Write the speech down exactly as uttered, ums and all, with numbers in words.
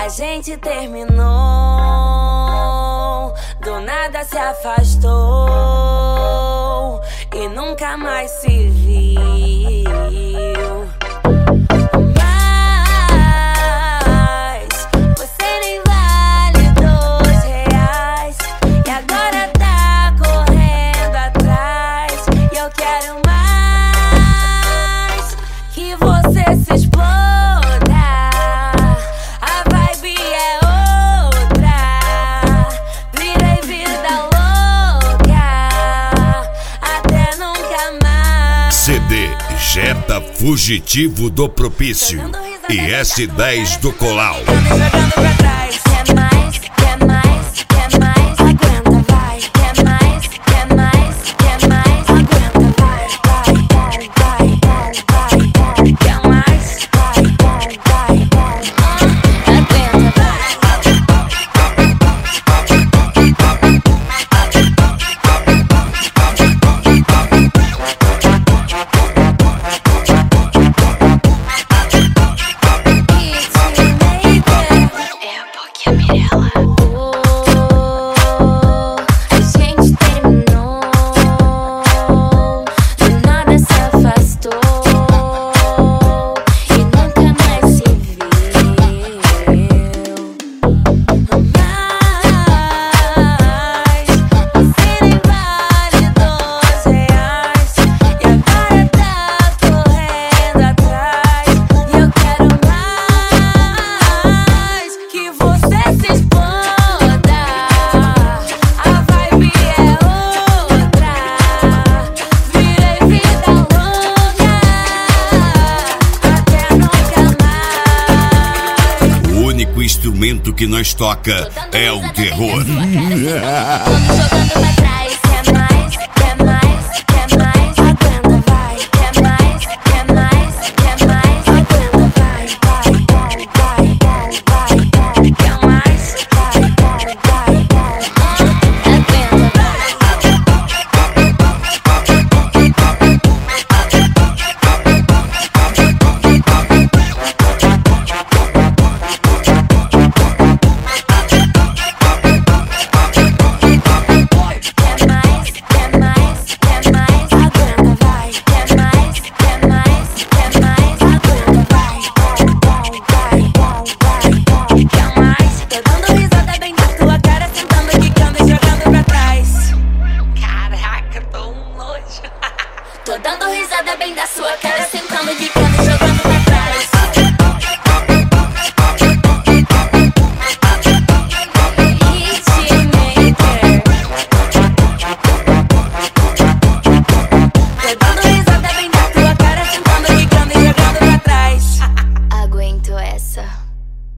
gente terminou, do nada se afastou e nunca mais se viu. Mas você nem vale dois reais e agora tá correndo atrás. E eu quero mais que você se exploda. C D Jetta Fugitivo do Propício e S dez do Colau. Quer mais, quer mais, quer mais, aguenta, vai. Quer mais, quer mais, quer mais, aguenta, vai, vai, vai, vai, vai, vai. Quer mais, vai, vai, vai, vai, aguenta, vai. O instrumento que nós toca é o terror. Jogando pra trás.